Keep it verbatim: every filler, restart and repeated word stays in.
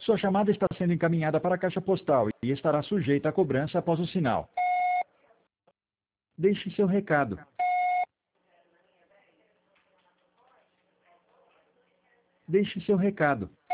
Sua chamada está sendo encaminhada para a caixa postal e estará sujeita a cobrança após o sinal. Deixe seu recado. Deixe seu recado.